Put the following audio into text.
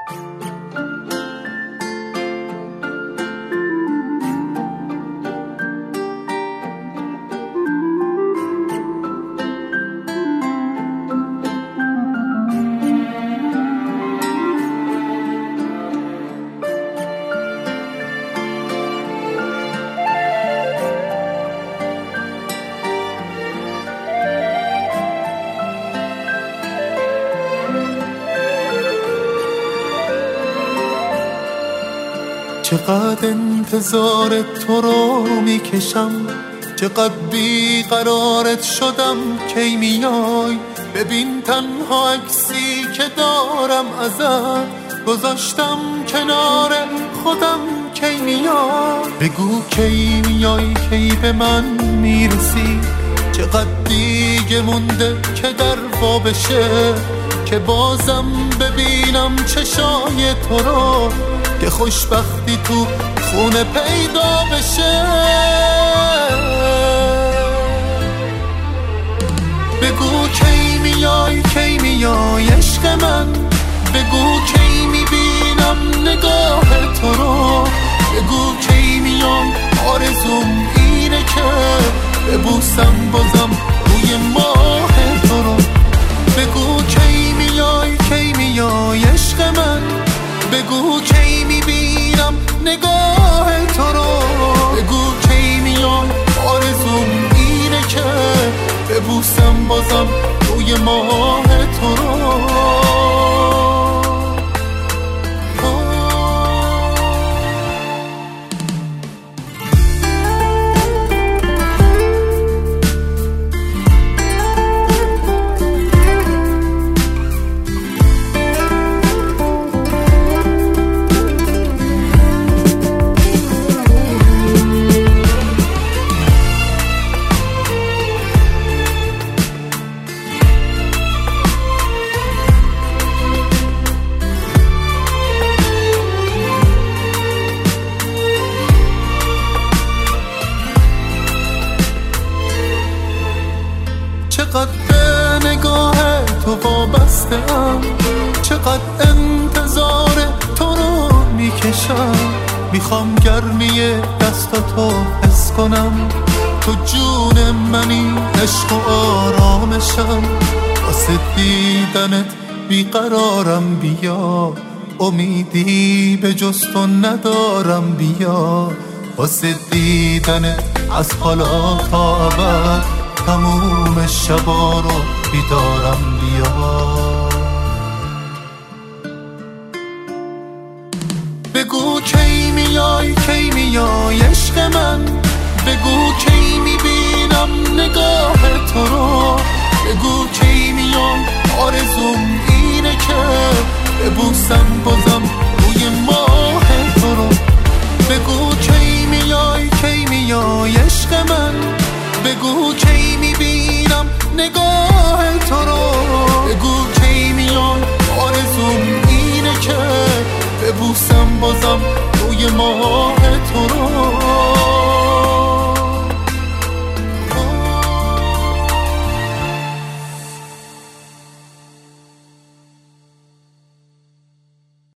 چقدر انتظار تو رو میکشم، چقدر بیقرارت شدم کی میای. ببین تنها عکسی که دارم ازت گذاشتم کنار خودم کی میای. بگو کی میای، کی به من میرسی. چقدر دیگه مونده که در وا بشه، که بازم ببینم چشای تو رو، که خوشبختی تو خونه پیدا بشه. بگو کی میای، کی میای عشق من. بگو کی میبینم نگاه تو رو. بگو کی میای، آرزوم اینه که ببوسم بازم روی ماه تو رو. بگو کی میای، کی میای عشق من. بگو کی میبینم نگاه تو رو. بگو کی میای، آرزوم اینه که ببوسم بازم روی ماه تو رو. چقدر به نگاه تو وابسته ام، چقدر انتظار تو رو میکشم. میخوام گرمی دستاتو حس کنم، تو جون منی، عشق و آرامشم. واسه دیدنت بیقرارم، بیا امیدی به جز تو ندارم. بیا واسه دیدنت از حالا تا ابد تموم شبا رو بیدارم. بیا بگو کی میای، کی میای عشق من. بگو کی میبینم نگاه تو رو. بگو کی میای، آرزوم اینه که ببوسم بازم روی ماه تو رو. بگو کی میای، کی میای عشق من. بگو کی میبینم نگاه تو رو. بگو کی میای، آرزوم اینه که ببوسم بازم روی ماه